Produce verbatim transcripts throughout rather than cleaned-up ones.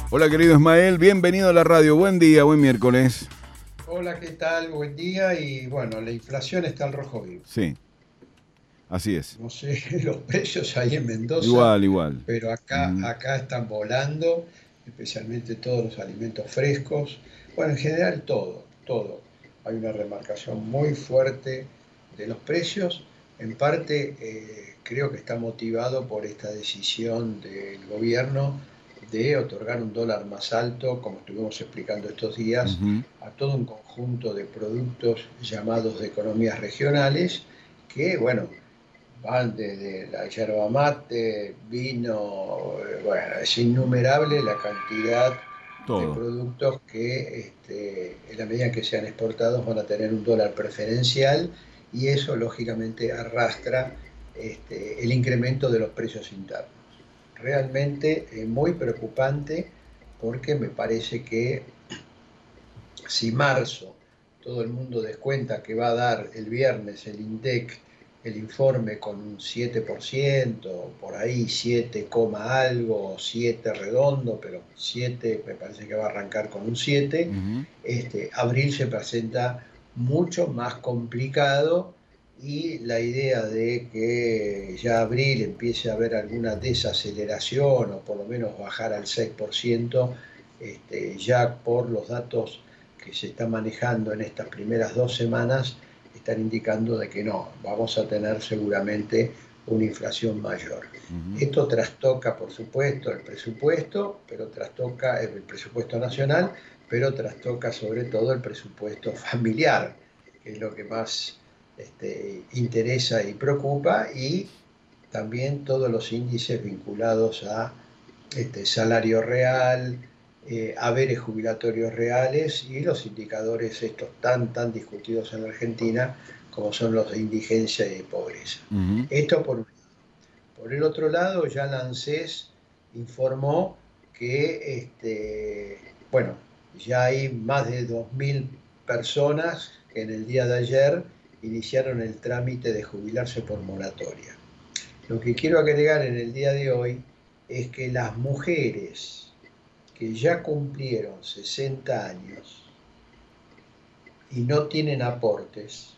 Hola querido Ismael, bienvenido a la radio, buen día, buen miércoles. Hola, ¿qué tal? Buen día. Y bueno, la inflación está al rojo vivo. Sí, así es. No sé los precios ahí en Mendoza, Igual, igual. pero acá, Ujú. acá están volando, especialmente todos los alimentos frescos. Bueno, en general todo, todo. Hay una remarcación muy fuerte de los precios. En parte, eh, creo que está motivado por esta decisión del gobierno de otorgar un dólar más alto, como estuvimos explicando estos días, Ujú. a todo un conjunto de productos llamados de economías regionales, que, bueno, van desde la yerba mate, vino, eh, bueno, es innumerable la cantidad de Todo. productos que, este, en la medida que sean exportados, van a tener un dólar preferencial, y eso lógicamente arrastra este, el incremento de los precios internos. Realmente eh, muy preocupante, porque me parece que si marzo todo el mundo descuenta que va a dar el viernes el INDEC el informe con un siete por ciento, por ahí siete, algo, siete redondo, pero siete me parece que va a arrancar con un siete. Ujú. Este, abril se presenta mucho más complicado, y la idea de que ya abril empiece a haber alguna desaceleración o por lo menos bajar al seis por ciento, este, ya por los datos que se está manejando en estas primeras dos semanas, están indicando de que no, vamos a tener seguramente una inflación mayor. Ujú. Esto trastoca, por supuesto, el presupuesto, pero trastoca el presupuesto nacional, pero trastoca sobre todo el presupuesto familiar, que es lo que más este, interesa y preocupa, y también todos los índices vinculados a este, salario real, eh, haberes jubilatorios reales, y los indicadores estos tan, tan discutidos en la Argentina, como son los de indigencia y de pobreza. Ujú. Esto por un lado. Por el otro lado, ya la ANSES informó que, este, bueno, ya hay más de dos mil personas que en el día de ayer iniciaron el trámite de jubilarse por moratoria. Lo que quiero agregar en el día de hoy es que las mujeres que ya cumplieron sesenta años y no tienen aportes,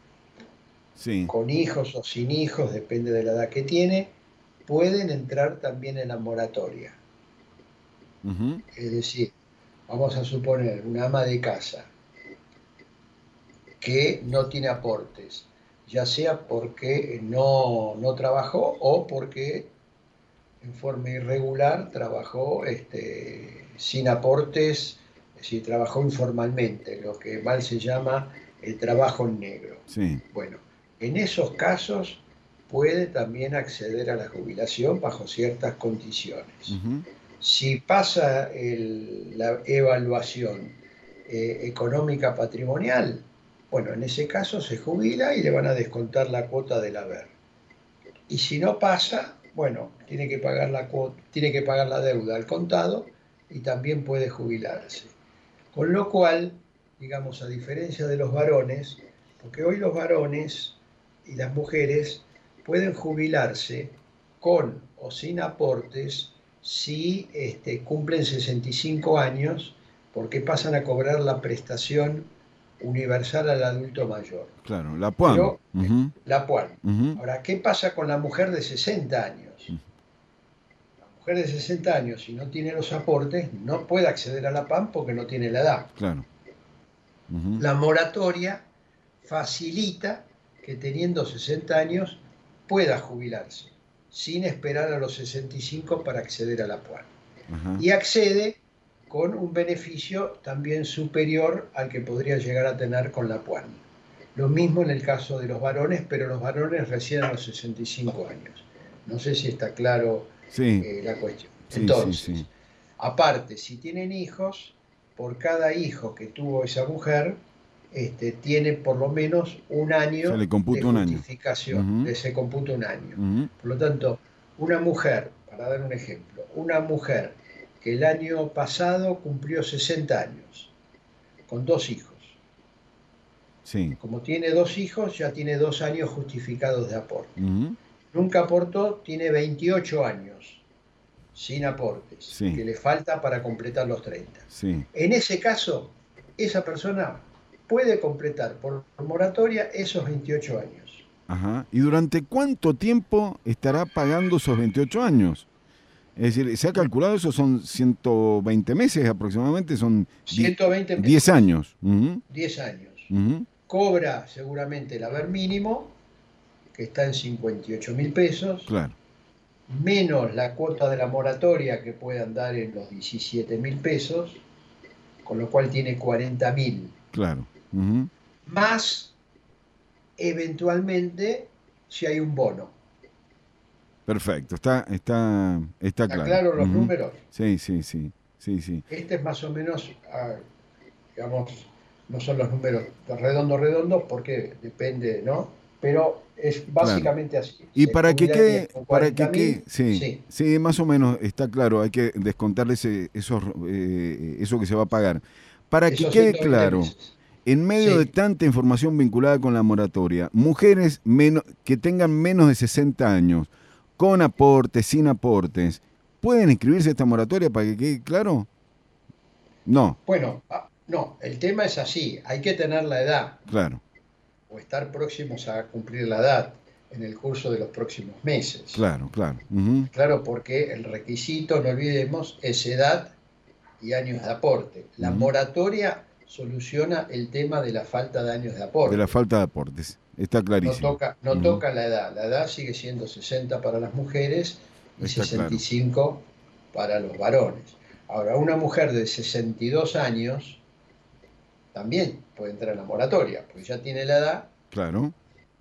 Sí. con hijos o sin hijos, depende de la edad que tiene, pueden entrar también en la moratoria. Ujú. Es decir, vamos a suponer una ama de casa que no tiene aportes, ya sea porque no, no trabajó, o porque en forma irregular trabajó este, sin aportes, es decir, trabajó informalmente, lo que mal se llama el trabajo en negro. Sí. Bueno, en esos casos puede también acceder a la jubilación bajo ciertas condiciones. Ujú. Si pasa el- la evaluación eh, económica patrimonial, bueno, en ese caso se jubila y le van a descontar la cuota del haber. Y si no pasa, bueno, tiene que pagar la cuota, tiene que pagar la deuda al contado, y también puede jubilarse. Con lo cual, digamos, a diferencia de los varones, porque hoy los varones y las mujeres pueden jubilarse con o sin aportes si este, cumplen sesenta y cinco años, porque pasan a cobrar la prestación universal al adulto mayor. Claro, la P U A M. Pero eh, Ujú. la PUAN. Ujú. Ahora, ¿qué pasa con la mujer de sesenta años? La mujer de sesenta años, si no tiene los aportes, no puede acceder a la PAM porque no tiene la edad. Claro. Ujú. La moratoria facilita que, teniendo sesenta años, pueda jubilarse sin esperar a los sesenta y cinco para acceder a la PUAN. Ajá. Y accede con un beneficio también superior al que podría llegar a tener con la PUAN. Lo mismo en el caso de los varones, pero los varones recién a los sesenta y cinco años. No sé si está claro Sí, eh, la cuestión. sí, sí, sí. Entonces, aparte, si tienen hijos, por cada hijo que tuvo esa mujer, este, tiene por lo menos un Se año le de computa un año. justificación, Ujú. de se computa un año. Ujú. Por lo tanto, una mujer, para dar un ejemplo, una mujer que el año pasado cumplió sesenta años, con dos hijos. Sí. Como tiene dos hijos, ya tiene dos años justificados de aporte. Ujú. Nunca aportó, tiene veintiocho años. sin aportes, sí, que le falta para completar los treinta. sí. En ese caso, esa persona puede completar por moratoria esos veintiocho años. Ajá. ¿Y durante cuánto tiempo estará pagando esos veintiocho años? Es decir, se ha calculado eso, son ciento veinte meses aproximadamente, son ciento veinte diez meses, años. Ujú, diez años. ujú, Cobra seguramente el haber mínimo, que está en cincuenta y ocho mil pesos, claro, menos la cuota de la moratoria que puede andar en los diecisiete mil pesos, con lo cual tiene cuarenta mil, claro. Ujú. más eventualmente si hay un bono. Perfecto, está, está, está ¿Está claro. claro los Ujú. números? Sí, sí, sí, sí, sí. Este es más o menos, ah, digamos, no son los números redondos, redondos, porque depende, ¿no? Pero es Claro. básicamente así. Y Se para que jubilaría quede, con para cuarenta que quede, mil, sí, sí, sí, más o menos está claro, hay que descontarle ese, esos, eh, eso que se va a pagar. Para que esos quede ciento veinte claro, meses. en medio de Sí. tanta información vinculada con la moratoria, mujeres menos, que tengan menos de sesenta años, con aportes, sin aportes, ¿pueden inscribirse a esta moratoria para que quede claro? No, Bueno, ah, no, el tema es así, hay que tener la edad claro, o estar próximos a cumplir la edad en el curso de los próximos meses. claro, claro. Ujú. Claro, porque el requisito, no olvidemos, es edad y años de aporte. La Ujú. moratoria soluciona el tema de la falta de años de De la aporte. falta de aportes, está No clarísimo. toca, no Ujú. toca la edad. La edad sigue siendo sesenta para las mujeres y Está sesenta y claro. cinco para los varones. Ahora, una mujer de sesenta y dos años también puede entrar en la moratoria, porque ya tiene la edad, Claro.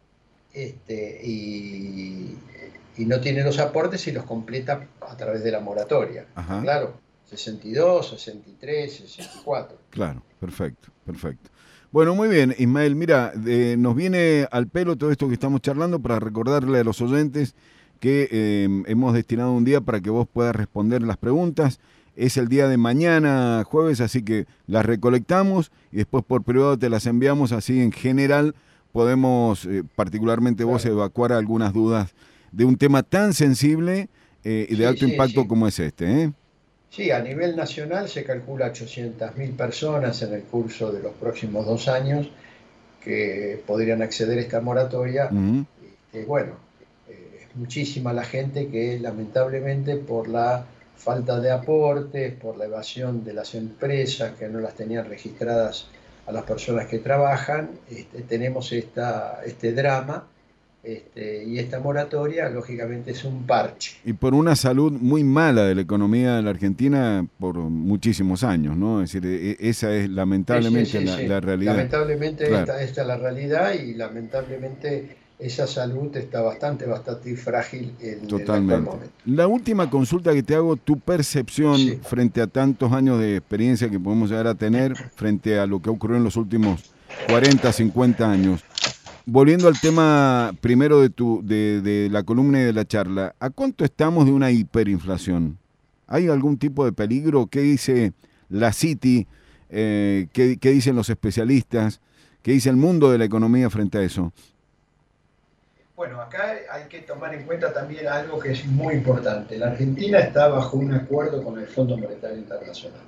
este, y, y no tiene los aportes y los completa a través de la moratoria. ¿Está Ajá. claro? sesenta y dos, sesenta y tres, sesenta y cuatro. Claro, perfecto, perfecto. Bueno, muy bien, Ismael, mira, eh, nos viene al pelo todo esto que estamos charlando para recordarle a los oyentes que eh, hemos destinado un día para que vos puedas responder las preguntas. Es el día de mañana, jueves, así que las recolectamos y después por privado te las enviamos, así en general podemos, eh, particularmente vos, Claro. evacuar algunas dudas de un tema tan sensible eh, y de Sí, alto sí, impacto sí. como es este, ¿eh? Sí, a nivel nacional se calcula ochocientas mil personas en el curso de los próximos dos años que podrían acceder a esta moratoria. Ujú. Este, bueno, eh, es muchísima la gente que lamentablemente por la falta de aportes, por la evasión de las empresas que no las tenían registradas a las personas que trabajan, este, tenemos esta, este drama. Este, y esta moratoria, lógicamente, es un parche. Y por una salud muy mala de la economía de la Argentina por muchísimos años, ¿no? Es decir, e- e- esa es Sí, sí, lamentablemente sí, la, sí. la realidad. Lamentablemente Claro, esta, esta es la realidad y lamentablemente esa salud está bastante, bastante frágil en el actual totalmente. momento. La última consulta que te hago, tu percepción Sí, frente a tantos años de experiencia que podemos llegar a tener, frente a lo que ocurrió en los últimos cuarenta, cincuenta años. Volviendo al tema primero de, tu, de, de la columna y de la charla, ¿a cuánto estamos de una hiperinflación? ¿Hay algún tipo de peligro? ¿Qué dice la Citi? Eh, ¿qué, ¿Qué dicen los especialistas? ¿Qué dice el mundo de la economía frente a eso? bueno, acá hay que tomar en cuenta también algo que es muy importante. La Argentina está bajo un acuerdo con el Fondo Monetario Internacional.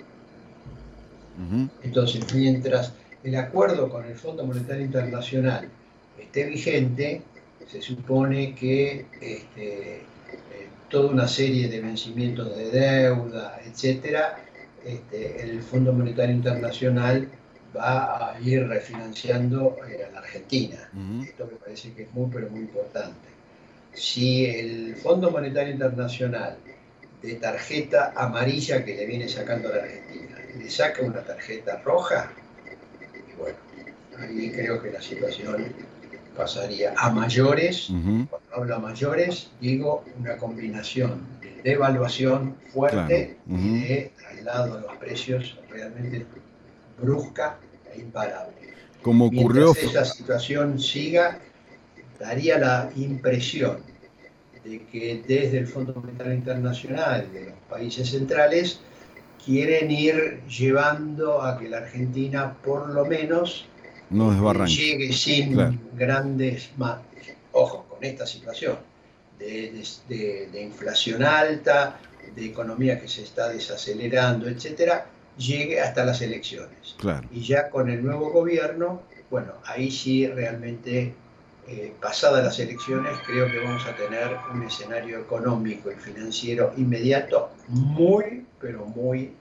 Ujú. Entonces, mientras el acuerdo con el Fondo Monetario Internacional esté vigente, se supone que este, eh, toda una serie de vencimientos de deuda, etcétera, este, el Fondo Monetario Internacional va a ir refinanciando eh, a la Argentina. Ujú. Esto me parece que es muy, pero muy importante. Si el Fondo Monetario Internacional de tarjeta amarilla que le viene sacando a la Argentina le saca una tarjeta roja, y bueno, ahí creo que la situación pasaría a mayores. Ujú. Cuando hablo a mayores, digo una combinación de devaluación Claro. fuerte y Ujú. de traslado a los precios realmente brusca e imparable. Como ocurrió... Mientras f- esa situación siga, daría la impresión de que desde el Fondo Monetario Internacional y de los países centrales quieren ir llevando a que la Argentina por lo menos No este, desbarranque. llegue Claro. sin grandes males. Ojo, con esta situación de, de, de, de inflación alta, de economía que se está desacelerando, etcétera, llegue hasta las elecciones. Claro. Y ya con el nuevo gobierno, bueno, ahí sí realmente, eh, pasadas las elecciones, creo que vamos a tener un escenario económico y financiero inmediato muy, pero muy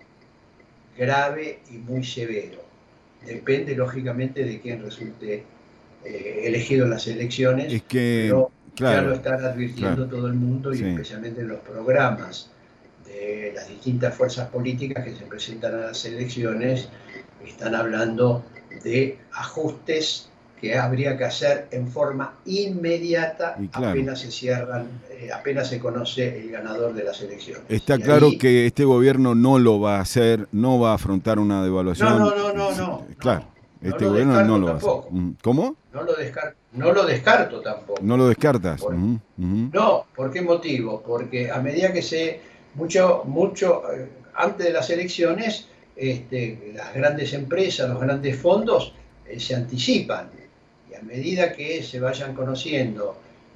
grave y muy severo. Depende, lógicamente, de quién resulte eh, elegido en las elecciones, es que, pero claro, ya lo están advirtiendo claro, todo el mundo, y sí. especialmente en los programas de las distintas fuerzas políticas que se presentan a las elecciones, están hablando de ajustes que habría que hacer en forma inmediata, Y claro, apenas se cierran, eh, apenas se conoce el ganador de las elecciones. está y claro ahí, que este gobierno no lo va a hacer, no va a afrontar una no, devaluación. no, no, no, no, Claro, no, no este lo gobierno no descarto lo va a hacer. tampoco. ¿Cómo? No lo descarto, no lo descarto tampoco. ¿No lo descartas? Por, Uh-huh, uh-huh. No, ¿por qué motivo? Porque a medida que se, mucho, mucho, eh, antes de las elecciones, este, las grandes empresas, los grandes fondos eh, se anticipan. Y a medida que se vayan conociendo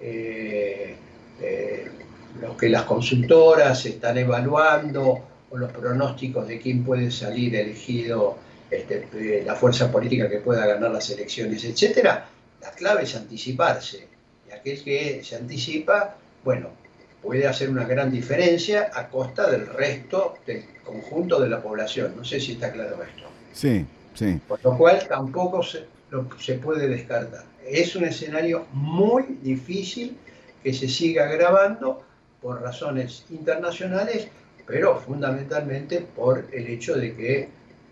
eh, eh, lo que las consultoras están evaluando, o los pronósticos de quién puede salir elegido, este, eh, la fuerza política que pueda ganar las elecciones, etcétera, la clave es anticiparse. Y aquel que se anticipa, bueno, puede hacer una gran diferencia a costa del resto del conjunto de la población. No sé si está claro esto. Sí, sí. Por lo cual tampoco se, lo, se puede descartar. Es un escenario muy difícil que se siga agravando por razones internacionales, pero fundamentalmente por el hecho de que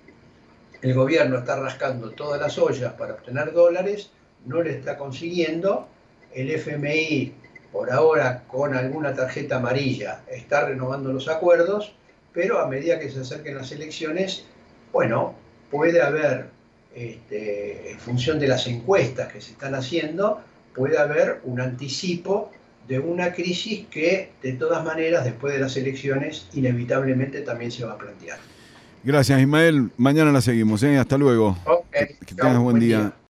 el gobierno está rascando todas las ollas para obtener dólares, no le está consiguiendo. El F M I, por ahora, con alguna tarjeta amarilla, está renovando los acuerdos, pero a medida que se acerquen las elecciones, bueno, puede haber, este, en función de las encuestas que se están haciendo, puede haber un anticipo de una crisis que, de todas maneras, después de las elecciones, inevitablemente también se va a plantear. Gracias, Ismael. Mañana la seguimos, ¿eh? Hasta luego. Ok, Que, que chao, tengas buen buen día. día.